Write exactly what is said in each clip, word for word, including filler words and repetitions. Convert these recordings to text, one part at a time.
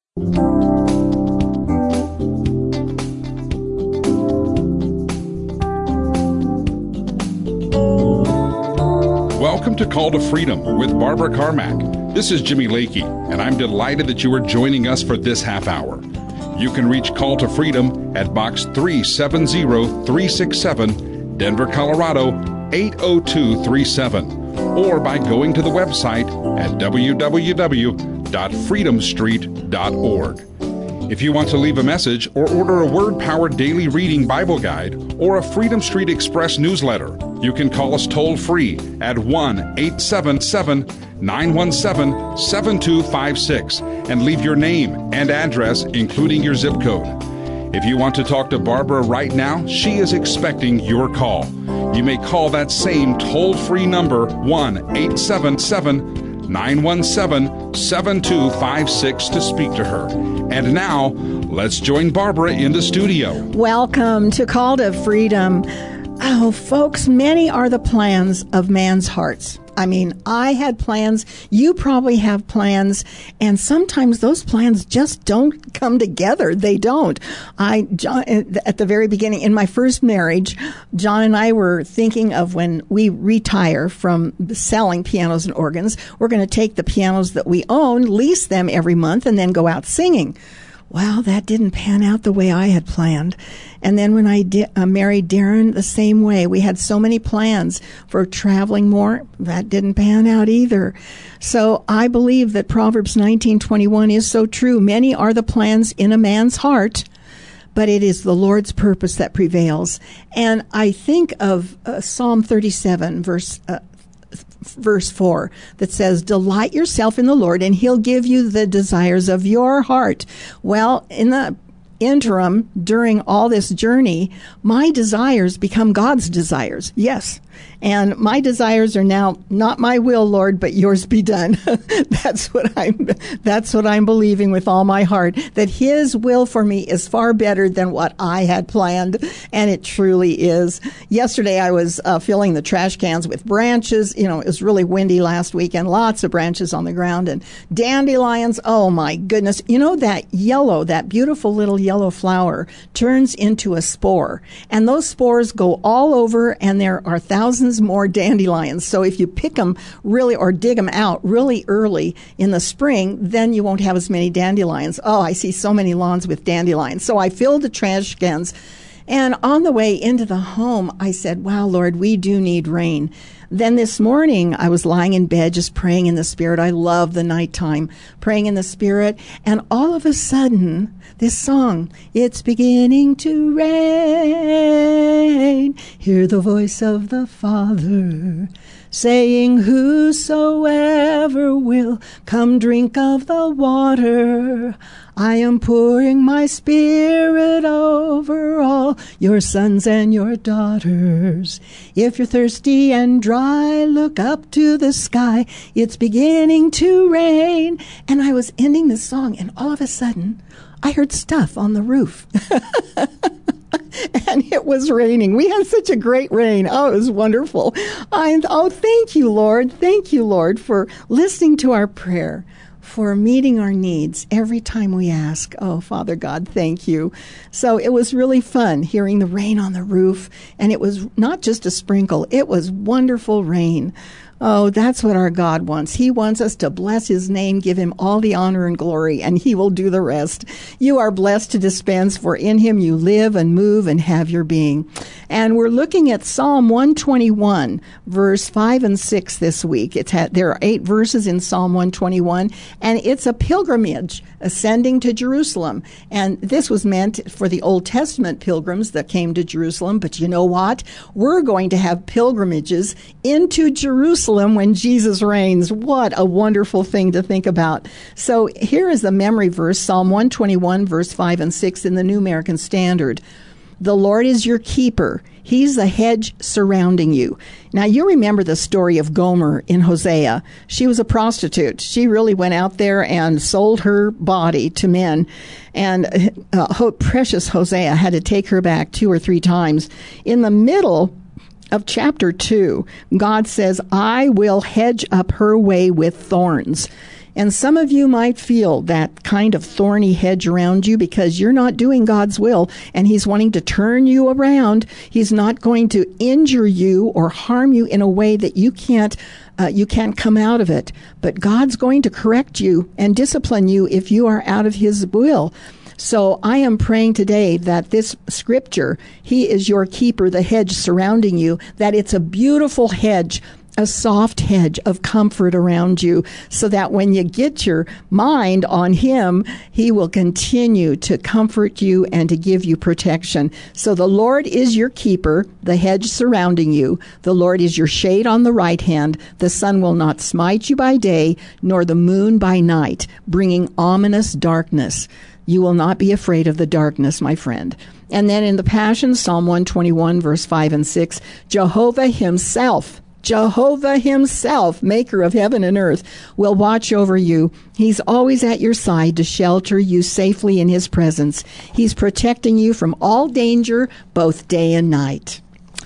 Welcome to Call to Freedom with Barbara Carmack. This is Jimmy Lakey, and I'm delighted that you are joining us for this half hour. You can reach Call to Freedom at Box three seven zero three six seven, Denver, Colorado eight oh two three seven, or by going to the website at w w w dot freedom street dot org. If you want to leave a message or order a Word-Powered Daily Reading Bible Guide or a Freedom Street Express newsletter, you can call us toll-free at one eight seven seven, nine one seven, seven two five six and leave your name and address, including your zip code. If you want to talk to Barbara right now, she is expecting your call. You may call that same toll-free number, one eight seven seven, nine one seven, seven two five six, to speak to her. And now, let's join Barbara in the studio. Welcome to Call to Freedom. Oh, folks, many are the plans of man's hearts. I mean, I had plans, you probably have plans, and sometimes those plans just don't come together. They don't. I, John, at the very beginning, in my first marriage, John and I were thinking of when we retire from selling pianos and organs, we're going to take the pianos that we own, lease them every month, and then go out singing. Well, that didn't pan out the way I had planned. And then when I di- uh, married Darren, the same way. We had so many plans for traveling more. That didn't pan out either. So I believe that Proverbs nineteen twenty-one is so true. Many are the plans in a man's heart, but it is the Lord's purpose that prevails. And I think of uh, Psalm thirty-seven, verse uh, verse four, that says, delight yourself in the Lord and he'll give you the desires of your heart. Well, in the interim, during all this journey, my desires become God's desires. Yes. And my desires are now not my will, Lord, but yours be done. That's what I'm, that's what I'm believing with all my heart, that his will for me is far better than what I had planned. And it truly is. Yesterday, I was uh, filling the trash cans with branches. You know, it was really windy last weekend, lots of branches on the ground and dandelions. Oh my goodness. You know, that yellow, that beautiful little yellow flower turns into a spore, and those spores go all over, and there are thousands more dandelions. So if you pick them really or dig them out really early in the spring, then you won't have as many dandelions. Oh, I see so many lawns with dandelions. So I filled the trash cans, and on the way into the home, I said, wow, Lord, we do need rain. Then this morning, I was lying in bed just praying in the Spirit. I love the nighttime, praying in the Spirit. And all of a sudden, this song, it's beginning to rain. Hear the voice of the Father saying, whosoever will come drink of the water. I am pouring my Spirit over all your sons and your daughters. If you're thirsty and dry, look up to the sky. It's beginning to rain. And I was ending the song, and all of a sudden, I heard stuff on the roof. And it was raining. We had such a great rain. Oh, it was wonderful. And oh, thank you, Lord. Thank you, Lord, for listening to our prayer, for meeting our needs every time we ask. Oh, Father God, thank you. So it was really fun hearing the rain on the roof. And it was not just a sprinkle. It was wonderful rain. Oh, that's what our God wants. He wants us to bless his name, give him all the honor and glory, and he will do the rest. You are blessed to dispense, for in him you live and move and have your being. And we're looking at Psalm one twenty-one, verse five and six this week. It's had, there are eight verses in Psalm one twenty-one, and it's a pilgrimage ascending to Jerusalem. And this was meant for the Old Testament pilgrims that came to Jerusalem. But you know what? We're going to have pilgrimages into Jerusalem when Jesus reigns. What a wonderful thing to think about. So here is the memory verse, Psalm one twenty-one, verse five and six in the New American Standard. The Lord is your keeper. He's the hedge surrounding you. Now, you remember the story of Gomer in Hosea. She was a prostitute. She really went out there and sold her body to men. And uh, precious Hosea had to take her back two or three times. In the middle of chapter two, God says, I will hedge up her way with thorns. And some of you might feel that kind of thorny hedge around you because you're not doing God's will, and He's wanting to turn you around. He's not going to injure you or harm you in a way that you can't uh, you can't come out of it. But God's going to correct you and discipline you if you are out of His will. So I am praying today that this scripture, He is your keeper, the hedge surrounding you, that it's a beautiful hedge, a soft hedge of comfort around you, so that when you get your mind on Him, He will continue to comfort you and to give you protection. So the Lord is your keeper, the hedge surrounding you. The Lord is your shade on the right hand. The sun will not smite you by day, nor the moon by night, bringing ominous darkness. You will not be afraid of the darkness, my friend. And then in the Passion, Psalm one twenty-one, verse five and six, Jehovah Himself, Jehovah Himself, maker of heaven and earth, will watch over you. He's always at your side to shelter you safely in His presence. He's protecting you from all danger, both day and night.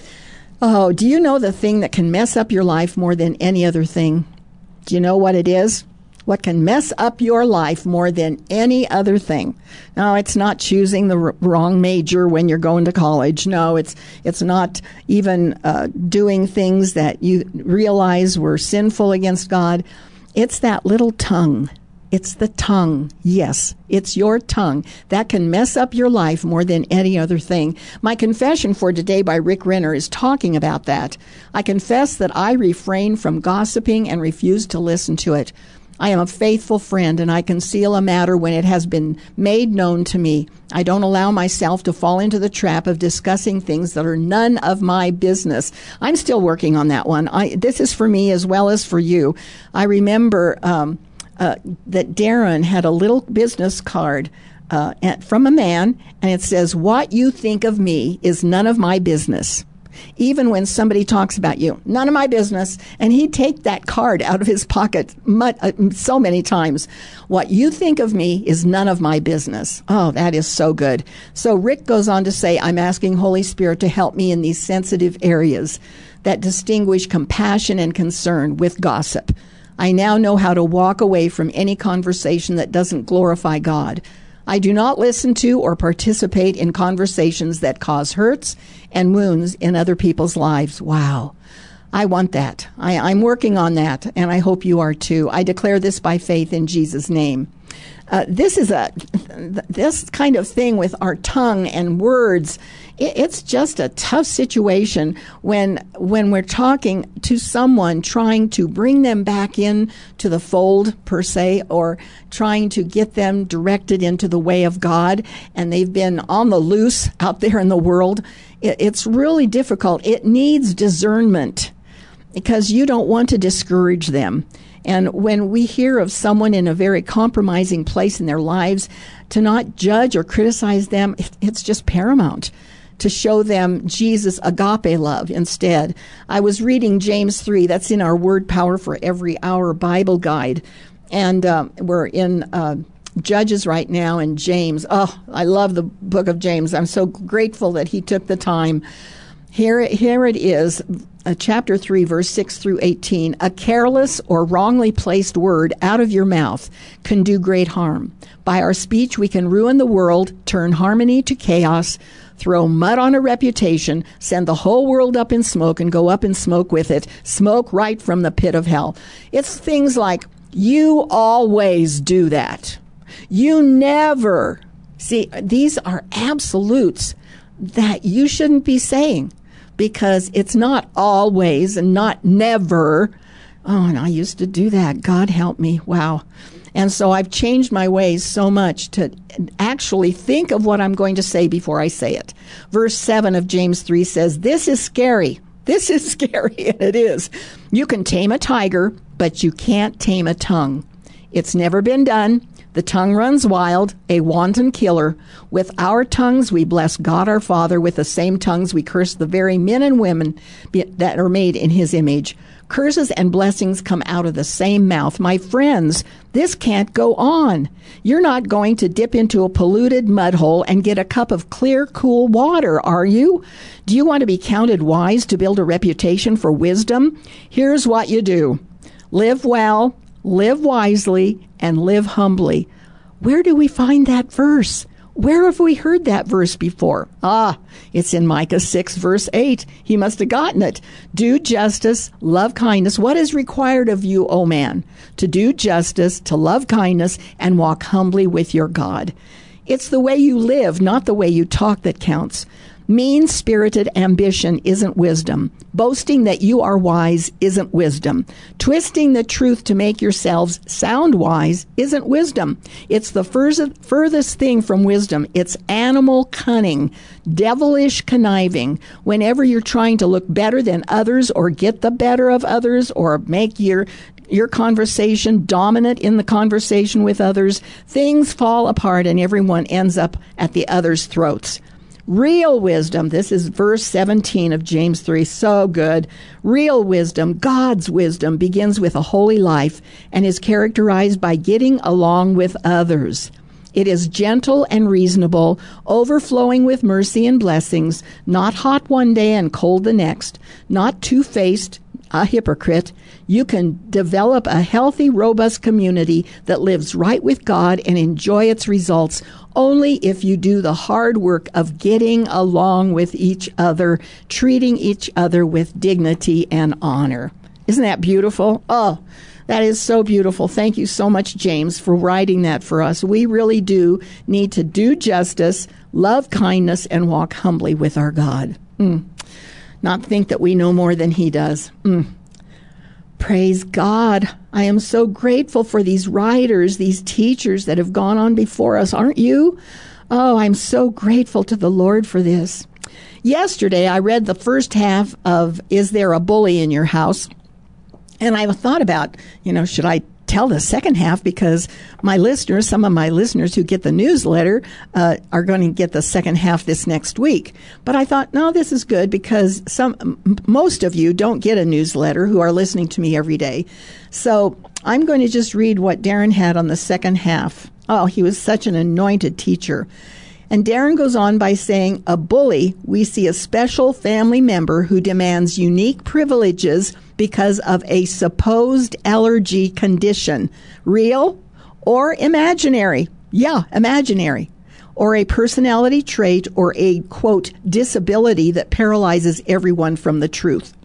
Oh, do you know the thing that can mess up your life more than any other thing? Do you know what it is? What can mess up your life more than any other thing? No, it's not choosing the r- wrong major when you're going to college. No, it's it's not even uh, doing things that you realize were sinful against God. It's that little tongue. It's the tongue. Yes, it's your tongue. That can mess up your life more than any other thing. My confession for today by Rick Renner is talking about that. I confess that I refrain from gossiping and refuse to listen to it. I am a faithful friend, and I conceal a matter when it has been made known to me. I don't allow myself to fall into the trap of discussing things that are none of my business. I'm still working on that one. I, this is for me as well as for you. I remember um, uh, that Darren had a little business card uh, from a man, and it says, "What you think of me is none of my business." Even when somebody talks about you, none of my business. And he'd take that card out of his pocket so many times. What you think of me is none of my business. Oh, that is so good. So Rick goes on to say, I'm asking Holy Spirit to help me in these sensitive areas that distinguish compassion and concern with gossip. I now know how to walk away from any conversation that doesn't glorify God. I do not listen to or participate in conversations that cause hurts and wounds in other people's lives. Wow. I want that. I, I'm working on that, and I hope you are too. I declare this by faith in Jesus' name. Uh, this is a, this kind of thing with our tongue and words. It, it's just a tough situation when, when we're talking to someone, trying to bring them back in to the fold per se, or trying to get them directed into the way of God, and they've been on the loose out there in the world. It, it's really difficult. It needs discernment, because you don't want to discourage them. And when we hear of someone in a very compromising place in their lives, to not judge or criticize them, it's just paramount to show them Jesus' agape love instead. I was reading James three. That's in our Word Power for Every Hour Bible Guide. And um, we're in uh, Judges right now, and James. Oh, I love the book of James. I'm so grateful that he took the time. Here, here it is. Uh, chapter three, verse six through eighteen, a careless or wrongly placed word out of your mouth can do great harm. By our speech, we can ruin the world, turn harmony to chaos, throw mud on a reputation, send the whole world up in smoke and go up in smoke with it, smoke right from the pit of hell. It's things like, you always do that. You never. See, these are absolutes that you shouldn't be saying, because it's not always and not never. Oh, and I used to do that. God help me. Wow. And so I've changed my ways so much to actually think of what I'm going to say before I say it. Verse seven of James three says, this is scary. This is scary, and it is. You can tame a tiger, but you can't tame a tongue. It's never been done. The tongue runs wild, a wanton killer. With our tongues we bless God our Father. With the same tongues we curse the very men and women that are made in His image. Curses and blessings come out of the same mouth. My friends, this can't go on. You're not going to dip into a polluted mud hole and get a cup of clear, cool water, are you? Do you want to be counted wise to build a reputation for wisdom? Here's what you do. Live well, live wisely, and live humbly. Where do we find that verse? Where have we heard that verse before? Ah, it's in Micah six, verse eight. He must have gotten it. Do justice, love kindness. What is required of you, O man? To do justice, to love kindness, and walk humbly with your God. It's the way you live, not the way you talk, that counts. Mean-spirited ambition isn't wisdom. Boasting that you are wise isn't wisdom. Twisting the truth to make yourselves sound wise isn't wisdom. It's the furthest thing from wisdom. It's animal cunning, devilish conniving. Whenever you're trying to look better than others or get the better of others or make your your conversation dominant in the conversation with others, things fall apart and everyone ends up at the other's throats. Real wisdom, this is verse seventeen of James three, so good. Real wisdom, God's wisdom, begins with a holy life and is characterized by getting along with others. It is gentle and reasonable, overflowing with mercy and blessings, not hot one day and cold the next, not two-faced, a hypocrite. You can develop a healthy, robust community that lives right with God and enjoy its results only if you do the hard work of getting along with each other, treating each other with dignity and honor. Isn't that beautiful? Oh, that is so beautiful. Thank you so much, James, for writing that for us. We really do need to do justice, love kindness, and walk humbly with our God. Mm. Not think that we know more than he does. Mm. Praise God. I am so grateful for these writers, these teachers that have gone on before us. Aren't you? Oh, I'm so grateful to the Lord for this. Yesterday, I read the first half of Is There a Bully in Your House? And I thought about, you know, should I tell the second half, because my listeners, some of my listeners who get the newsletter, uh, are going to get the second half this next week. But I thought, no, this is good because some, m- most of you don't get a newsletter who are listening to me every day. So I'm going to just read what Darren had on the second half. Oh, he was such an anointed teacher. And Darren goes on by saying, a bully, we see a special family member who demands unique privileges because of a supposed allergy condition. Real or imaginary? Yeah, imaginary. Or a personality trait or a, quote, disability that paralyzes everyone from the truth.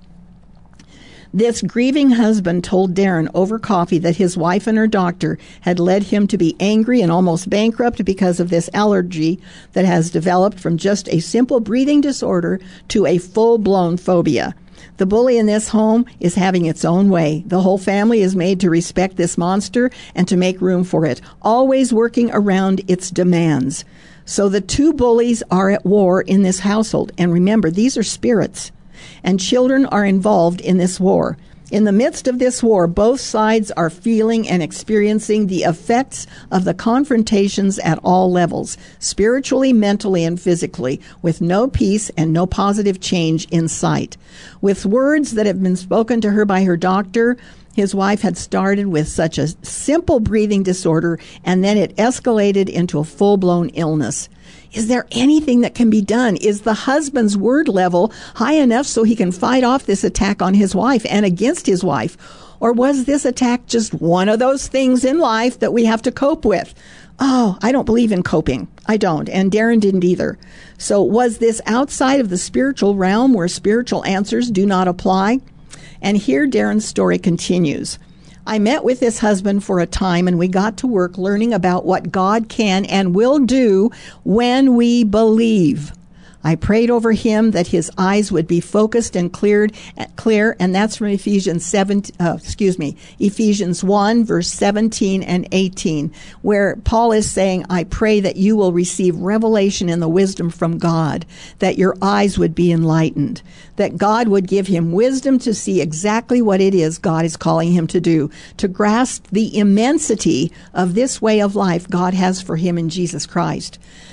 This grieving husband told Darren over coffee that his wife and her doctor had led him to be angry and almost bankrupt because of this allergy that has developed from just a simple breathing disorder to a full-blown phobia. The bully in this home is having its own way. The whole family is made to respect this monster and to make room for it, always working around its demands. So the two bullies are at war in this household. And remember, these are spirits. And children are involved in this war. In the midst of this war, both sides are feeling and experiencing the effects of the confrontations at all levels, spiritually, mentally, and physically, with no peace and no positive change in sight. With words that have been spoken to her by her doctor, his wife had started with such a simple breathing disorder, and then it escalated into a full-blown illness. Is there anything that can be done? Is the husband's word level high enough so he can fight off this attack on his wife and against his wife? Or was this attack just one of those things in life that we have to cope with? Oh, I don't believe in coping. I don't. And Darren didn't either. So was this outside of the spiritual realm where spiritual answers do not apply? And here Darren's story continues. I met with this husband for a time, and we got to work learning about what God can and will do when we believe. I prayed over him that his eyes would be focused and cleared, clear, and that's from Ephesians seven. Uh, excuse me, Ephesians one, verse seventeen and eighteen, where Paul is saying, "I pray that you will receive revelation in the wisdom from God, that your eyes would be enlightened, that God would give him wisdom to see exactly what it is God is calling him to do, to grasp the immensity of this way of life God has for him in Jesus Christ."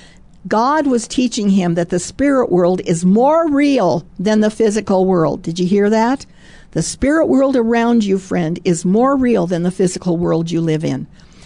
God was teaching him that the spirit world is more real than the physical world. Did you hear that? The spirit world around you, friend, is more real than the physical world you live in.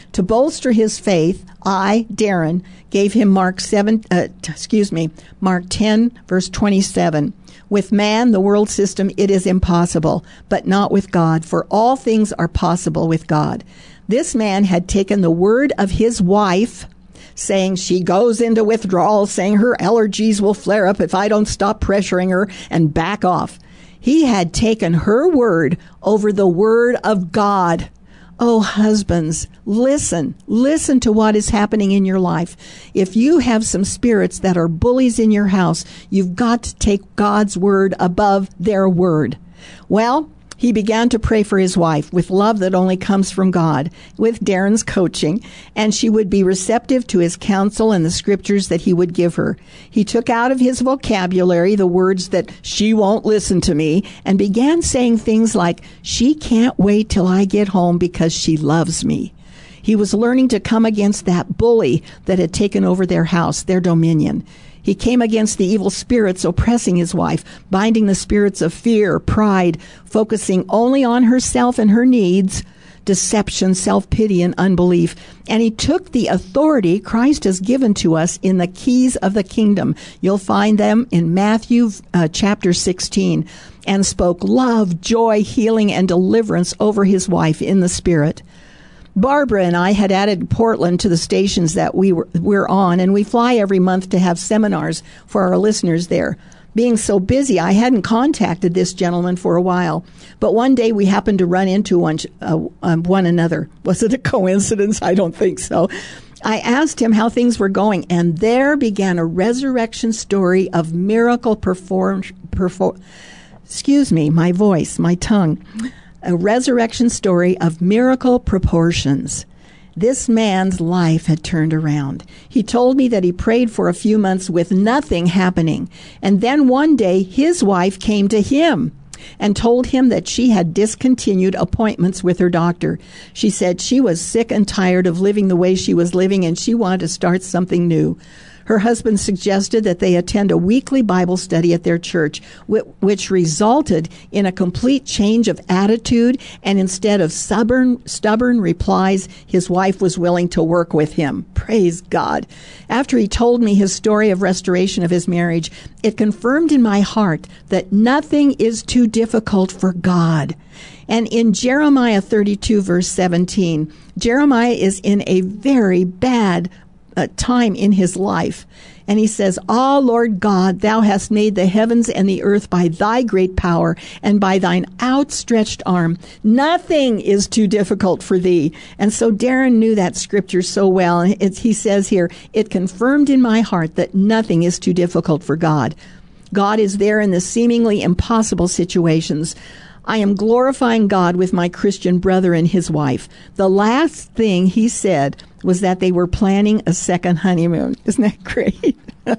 To bolster his faith, I, Darren, gave him Mark seven, uh, excuse me, Mark ten, verse twenty-seven. With man, the world system, it is impossible, but not with God, for all things are possible with God. This man had taken the word of his wife, saying she goes into withdrawal, saying her allergies will flare up if I don't stop pressuring her, and back off. He had taken her word over the word of God. Oh, husbands, listen. Listen to what is happening in your life. If you have some spirits that are bullies in your house, you've got to take God's word above their word. Well, he began to pray for his wife with love that only comes from God, with Darren's coaching, and she would be receptive to his counsel and the scriptures that he would give her. He took out of his vocabulary the words that she won't listen to me and began saying things like, she can't wait till I get home because she loves me. He was learning to come against that bully that had taken over their house, their dominion. He came against the evil spirits oppressing his wife, binding the spirits of fear, pride, focusing only on herself and her needs, deception, self-pity, and unbelief. And he took the authority Christ has given to us in the keys of the kingdom. You'll find them in Matthew uh, chapter sixteen, and spoke love, joy, healing, and deliverance over his wife in the Spirit. Barbara and I had added Portland to the stations that we were we're on, and we fly every month to have seminars for our listeners there. Being so busy, I hadn't contacted this gentleman for a while, but one day we happened to run into one, uh, um, one another. Was it a coincidence? I don't think so. I asked him how things were going, and there began a resurrection story of miracle perform, perform excuse me, my voice, my tongue. A resurrection story of miracle proportions. This man's life had turned around. He told me that he prayed for a few months with nothing happening. And then one day, his wife came to him and told him that she had discontinued appointments with her doctor. She said she was sick and tired of living the way she was living, and she wanted to start something new. Her husband suggested that they attend a weekly Bible study at their church, which resulted in a complete change of attitude, and instead of stubborn, stubborn replies, his wife was willing to work with him. Praise God. After he told me his story of restoration of his marriage, it confirmed in my heart that nothing is too difficult for God. And in Jeremiah thirty-two, verse seventeen, Jeremiah is in a very bad Uh, time in his life. And he says, Ah, Lord God, thou hast made the heavens and the earth by thy great power and by thine outstretched arm. Nothing is too difficult for thee. And so Darren knew that scripture so well. And it's, he says here, it confirmed in my heart that nothing is too difficult for God. God is there in the seemingly impossible situations. I am glorifying God with my Christian brother and his wife. The last thing he said was that they were planning a second honeymoon. Isn't that great?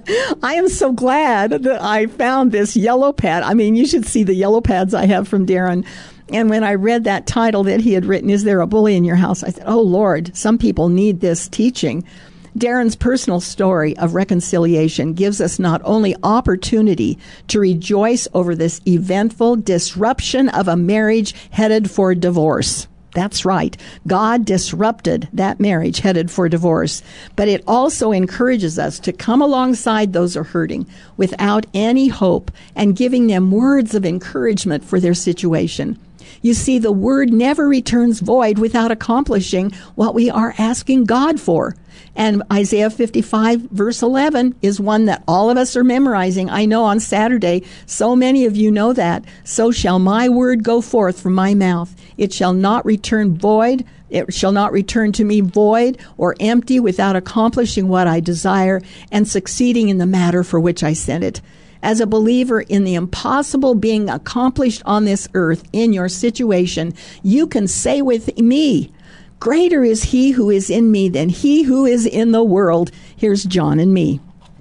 I am so glad that I found this yellow pad. I mean, you should see the yellow pads I have from Darren. And when I read that title that he had written, Is There a Bully in Your House? I said, oh, Lord, some people need this teaching. Darren's personal story of reconciliation gives us not only opportunity to rejoice over this eventful disruption of a marriage headed for divorce. That's right. God disrupted that marriage headed for divorce. But it also encourages us to come alongside those who are hurting without any hope and giving them words of encouragement for their situation. You see, the word never returns void without accomplishing what we are asking God for. And Isaiah fifty-five, verse eleven, is one that all of us are memorizing. I know on Saturday, so many of you know that. So shall my word go forth from my mouth. It shall not return void. It shall not return to me void or empty without accomplishing what I desire and succeeding in the matter for which I sent it. As a believer in the impossible being accomplished on this earth in your situation, you can say with me, greater is he who is in me than he who is in the world. Here's John and me.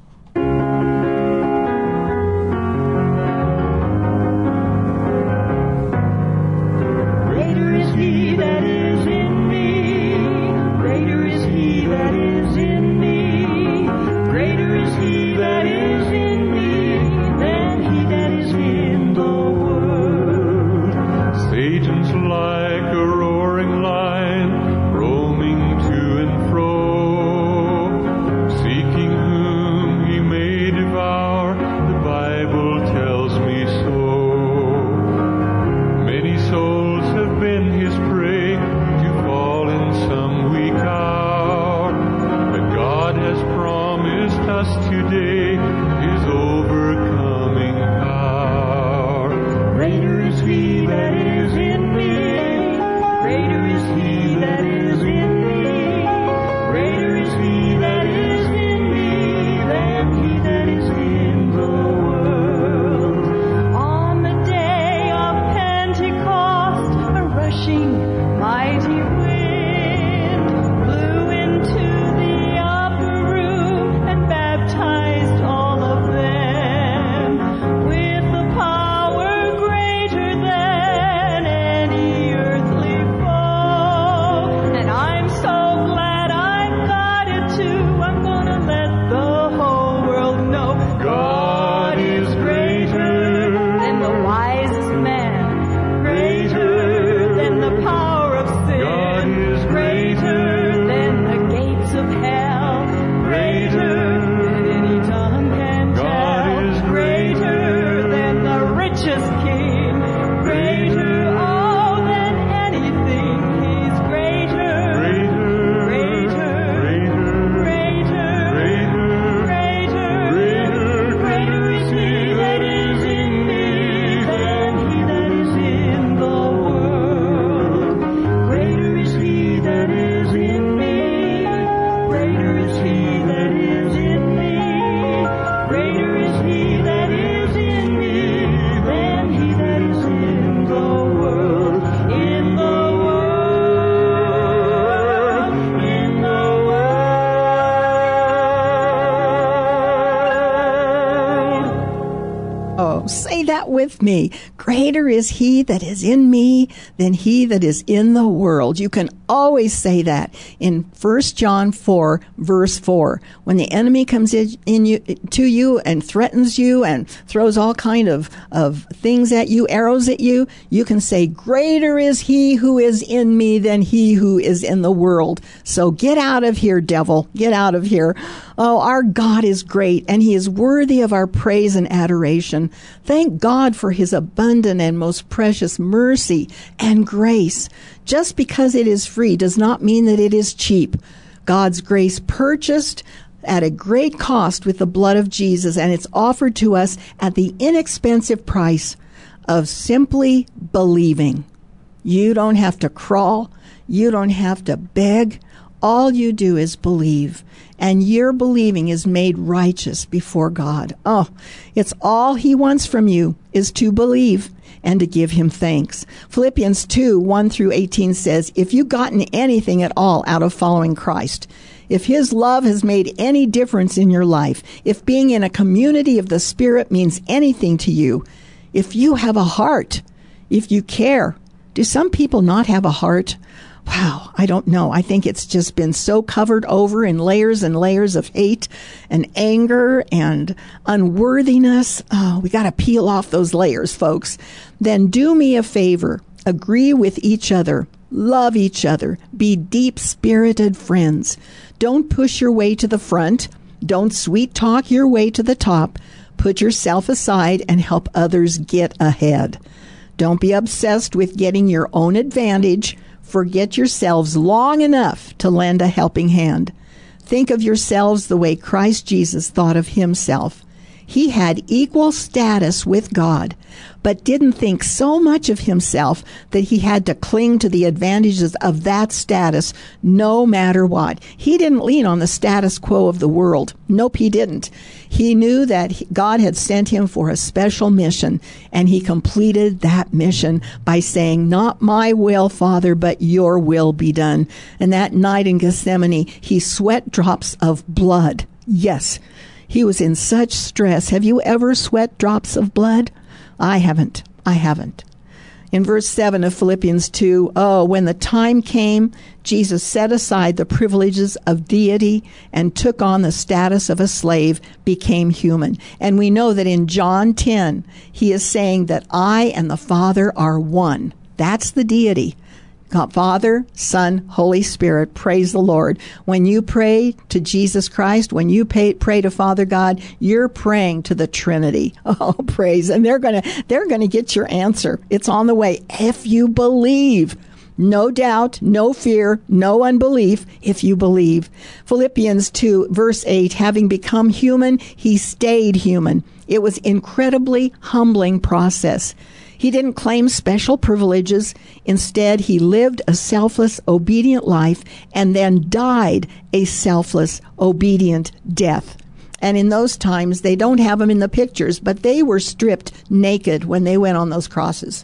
Greater is he that is in me. Greater is he that is in me. Greater is he that is in me than he that is in the world. Satan's like a roaring lion, roaming to has promised us today His overcoming power. Greater is He that is in me. Greater is He that is in me. Greater is He that is in me than he that is in the world. On the day of Pentecost, a rushing mighty wind blew into the upper room and baptized all of them with the power greater than any earthly foe. And I'm so glad I've got it too. I'm gonna let the whole world know God is greater than the wisest man, greater than the power of sin, God is greater than the gates of hell, greater than any tongue can tell, God is greater than the richest king, greater oh than anything. He's greater, greater, greater, greater, greater, greater, greater is He that is in me than he that is in the world. Greater is He that is in me. Greater is He that is in me. Greater is He that is in me than he that is in the world. In the world. In the world. Oh, say that with me. Greater is He that is in me than he that is in the world. You can always say that in First John four, verse four. When the enemy comes in, in you, to you and threatens you and throws all kind of, of things at you, arrows at you, you can say, greater is He who is in me than he who is in the world. So get out of here, devil. Get out of here. Oh, our God is great, and He is worthy of our praise and adoration. Thank God for His abundant and most precious mercy and grace. Just because it is free does not mean that it is cheap. God's grace purchased at a great cost with the blood of Jesus, and it's offered to us at the inexpensive price of simply believing. You don't have to crawl. You don't have to beg. All you do is believe, and your believing is made righteous before God. Oh, it's all He wants from you is to believe and to give Him thanks. Philippians two, one through eighteen says, if you've gotten anything at all out of following Christ, if His love has made any difference in your life, if being in a community of the Spirit means anything to you, if you have a heart, if you care. Do some people not have a heart? Wow, I don't know. I think it's just been so covered over in layers and layers of hate and anger and unworthiness. Oh, we got to peel off those layers, folks. Then do me a favor. Agree with each other. Love each other. Be deep-spirited friends. Don't push your way to the front. Don't sweet talk your way to the top. Put yourself aside and help others get ahead. Don't be obsessed with getting your own advantage. Forget yourselves long enough to lend a helping hand. Think of yourselves the way Christ Jesus thought of Himself. He had equal status with God, but didn't think so much of Himself that He had to cling to the advantages of that status no matter what. He didn't lean on the status quo of the world. Nope, He didn't. He knew that God had sent Him for a special mission, and He completed that mission by saying, not my will, Father, but your will be done. And that night in Gethsemane, He sweat drops of blood. Yes, He was in such stress. Have you ever sweat drops of blood? I haven't. I haven't. In verse seven of Philippians two, oh, when the time came, Jesus set aside the privileges of deity and took on the status of a slave, became human. And we know that in John ten, He is saying that I and the Father are one. That's the deity. God, Father, Son, Holy Spirit, praise the Lord. When you pray to Jesus Christ, when you pay, pray to Father God, you're praying to the Trinity. Oh, praise. And they're going to, they're going to get your answer. It's on the way. If you believe, no doubt, no fear, no unbelief, if you believe. Philippians two, verse eight, having become human, he stayed human. It was incredibly humbling process. He didn't claim special privileges. Instead, he lived a selfless, obedient life and then died a selfless, obedient death. And in those times, they don't have them in the pictures, but they were stripped naked when they went on those crosses.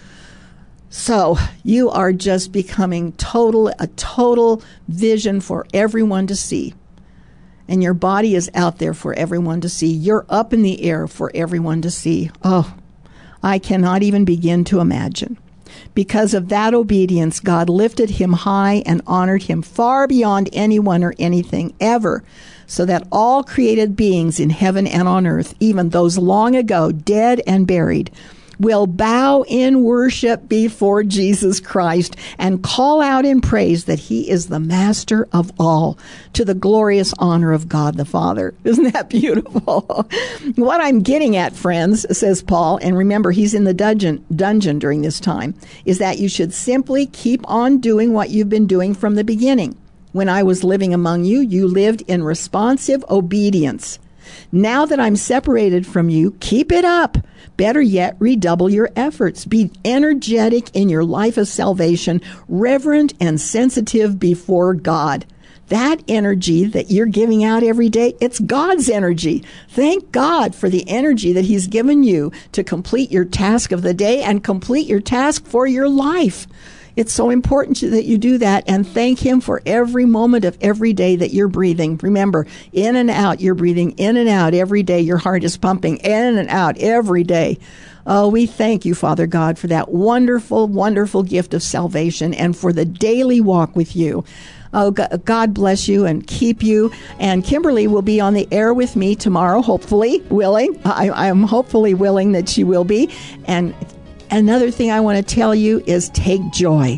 So you are just becoming total, a total vision for everyone to see. And your body is out there for everyone to see. You're up in the air for everyone to see. Oh, I cannot even begin to imagine. Because of that obedience, God lifted him high and honored him far beyond anyone or anything ever, so that all created beings in heaven and on earth, even those long ago dead and buried, will bow in worship before Jesus Christ and call out in praise that he is the master of all, to the glorious honor of God the Father. Isn't that beautiful? What I'm getting at, friends, says Paul, and remember he's in the dungeon, dungeon during this time, is that you should simply keep on doing what you've been doing from the beginning. When I was living among you, you lived in responsive obedience. Now that I'm separated from you, keep it up. Better yet, redouble your efforts. Be energetic in your life of salvation, reverent and sensitive before God. That energy that you're giving out every day, it's God's energy. Thank God for the energy that he's given you to complete your task of the day and complete your task for your life. It's so important that you do that, and thank him for every moment of every day that you're breathing. Remember, in and out, you're breathing in and out every day. Your heart is pumping in and out every day. Oh, we thank you, Father God, for that wonderful, wonderful gift of salvation and for the daily walk with you. Oh, God bless you and keep you. And Kimberly will be on the air with me tomorrow, hopefully, willing. I, I'm hopefully willing that she will be. And another thing I want to tell you is take joy.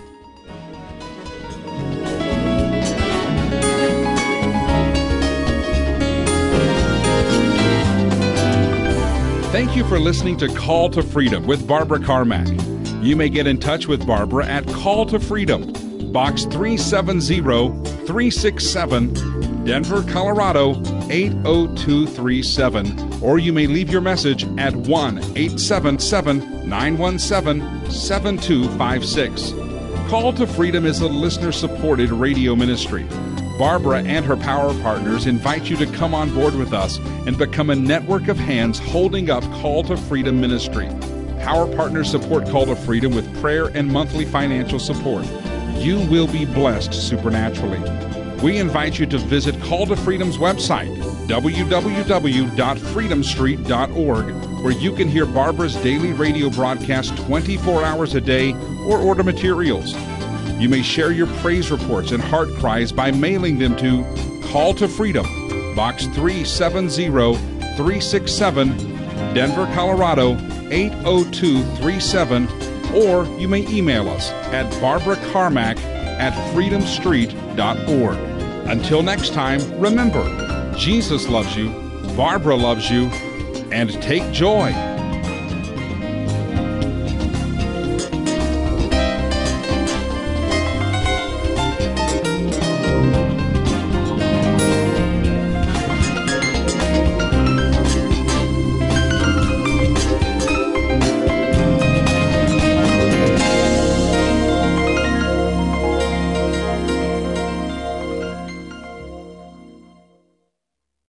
Thank you for listening to Call to Freedom with Barbara Carmack. You may get in touch with Barbara at Call to Freedom, Box three seven zero, three six seven, Denver, Colorado eight oh two three seven, or you may leave your message at one eight seven seven, nine one seven, seven two five six. Call to Freedom is a listener-supported radio ministry. Barbara and her power partners invite you to come on board with us and become a network of hands holding up Call to Freedom ministry. Power partners support Call to Freedom with prayer and monthly financial support. You will be blessed supernaturally. We invite you to visit Call to Freedom's website, w w w dot freedom street dot org, where you can hear Barbara's daily radio broadcast twenty-four hours a day or order materials. You may share your praise reports and heart cries by mailing them to Call to Freedom, Box three seven zero, three six seven, Denver, Colorado eight oh two three seven, or you may email us at barbara carmack at freedom street dot org. Until next time, remember, Jesus loves you, Barbara loves you, and take joy.